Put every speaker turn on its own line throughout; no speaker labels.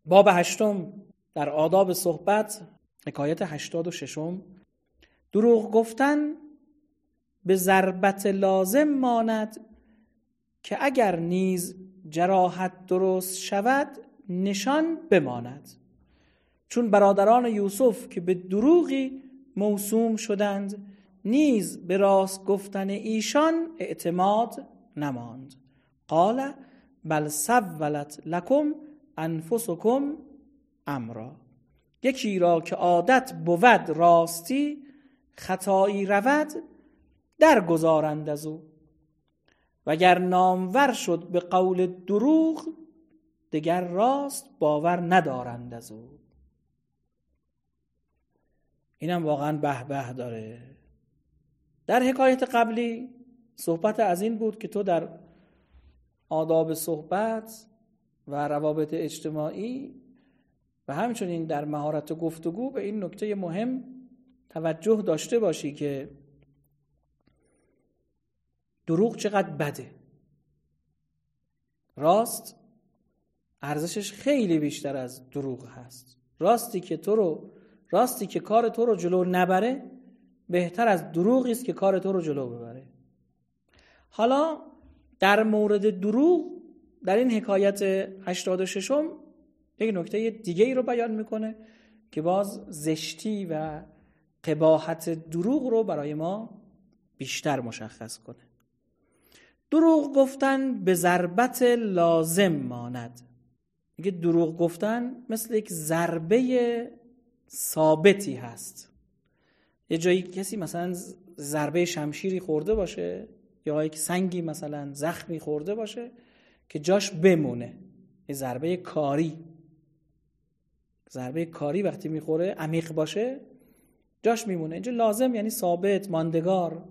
باب 8 در آداب صحبت، حکایت 86. دروغ گفتن به ضربت لازم ماند، که اگر نیز جراحت درست شود نشان بماند. چون برادران یوسف که به دروغی موسوم شدند، نیز به راست گفتن ایشان اعتماد نماند. قال بل سولت لکم انفسکم امرا. یکی را که عادت بود راستی، خطایی رود درگذارند از او. وگر نامور شد به قول دروغ، دگر راست باور ندارند از او. اینم واقعا به به داره. در حکایت قبلی صحبت از این بود که تو در آداب صحبت و روابط اجتماعی و همچنین در مهارت گفتگو به این نکته مهم توجه داشته باشی که دروغ چقدر بده. راست ارزشش خیلی بیشتر از دروغ هست. راستی که کار تو رو جلو نبره بهتر از دروغی است که کار تو رو جلو ببره. حالا در مورد دروغ در این حکایت 86 یک نکته دیگه ای رو بیان میکنه که باز زشتی و قباحت دروغ رو برای ما بیشتر مشخص کنه. دروغ گفتن به ضربت لازم ماند. میگه دروغ گفتن مثل یک ضربه ثابتی هست. یه جایی کسی مثلا ضربه شمشیری خورده باشه یا یک سنگی مثلا زخمی خورده باشه که جاش بمونه. یه ضربه کاری وقتی میخوره عمیق باشه جاش میمونه. اینجا لازم یعنی ثابت، ماندگار.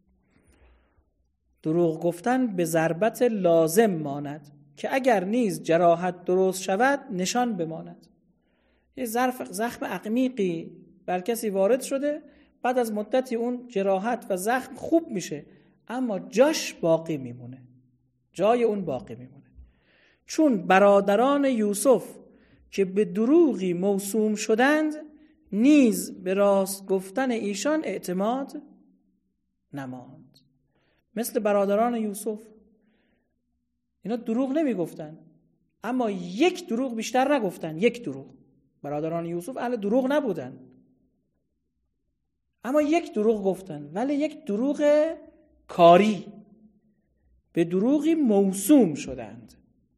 دروغ گفتن به ضربت لازم ماند، که اگر نیز جراحت درست شود نشان بماند. یه زخم عمیقی بر کسی وارد شده، بعد از مدتی اون جراحت و زخم خوب میشه اما جاش باقی میمونه، جای اون باقی میمونه. چون برادران یوسف که به دروغی موسوم شدند، نیز به راست گفتن ایشان اعتماد نماند. مثل برادران یوسف، اینا دروغ نمی گفتن اما یک دروغ بیشتر نگفتن. یک دروغ. برادران یوسف اهل دروغ نبودن اما یک دروغ گفتن، ولی یک دروغ کاری. به دروغی موسوم شدند.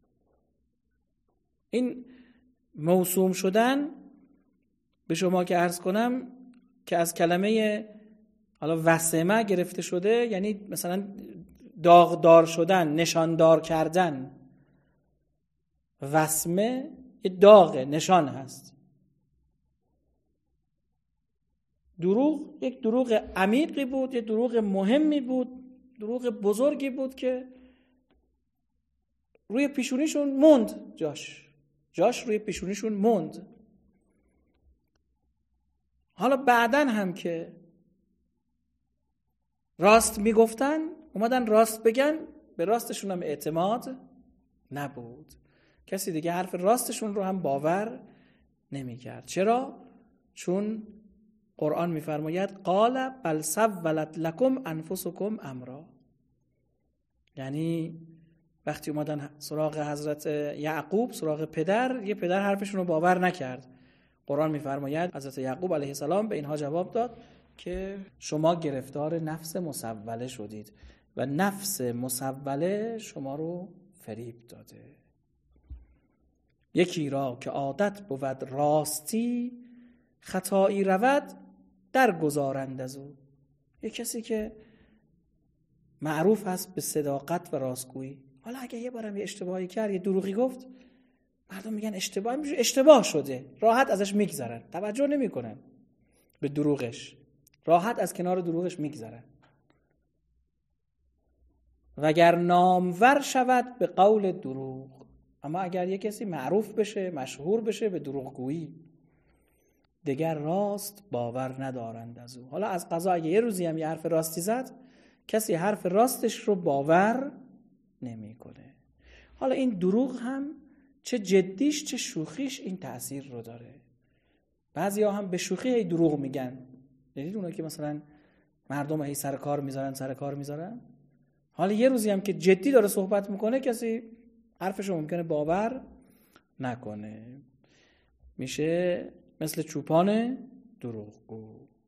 این موسوم شدن به شما که عرض کنم که از کلمه حالا وسمه گرفته شده، یعنی مثلا داغدار شدن، نشاندار کردن. وسمه یه داغ نشان هست. دروغ یک دروغ عمیقی بود، یک دروغ مهمی بود، دروغ بزرگی بود که روی پیشونیشون موند. جاش روی پیشونیشون موند. حالا بعدن هم که راست میگفتن، اومدن راست بگن، به راستشون هم اعتماد نبود. کسی دیگه حرف راستشون رو هم باور نمی‌کرد. چرا؟ چون قرآن می‌فرماید قال بل سولت لکم انفسکم امرا. یعنی وقتی اومدن سراغ حضرت یعقوب، سراغ پدر، یه پدر حرفشون رو باور نکرد. قرآن می‌فرماید حضرت یعقوب علیه السلام به اینها جواب داد که شما گرفتار نفس مسوله شدید و نفس مسوله شما رو فریب داده. یکی را که عادت بود راستی، خطایی رود درگذارند از او. یک کسی که معروف هست به صداقت و راستگویی، حالا اگه یه بارم یه اشتباهی کرد، یه دروغی گفت، مردم میگن اشتباه شده، راحت ازش میگذرن، توجه نمیکنن به دروغش، راحت از کنار دروغش میگذرن. وگر نامور شود به قول دروغ. اما اگر یه کسی معروف بشه، مشهور بشه به دروغگویی، دیگر راست باور ندارند از او. حالا از قضا اگه یه روزی هم یه حرف راستی زد، کسی حرف راستش رو باور نمیکنه. حالا این دروغ هم چه جدیش چه شوخیش این تأثیر رو داره. بعضیا هم به شوخی هی دروغ میگن. دیدید اونا که مثلا مردم هی سر کار میذارن، حالا یه روزی هم که جدی داره صحبت میکنه کسی حرفشو ممکنه باور نکنه. میشه مثل چوپان دروغگو.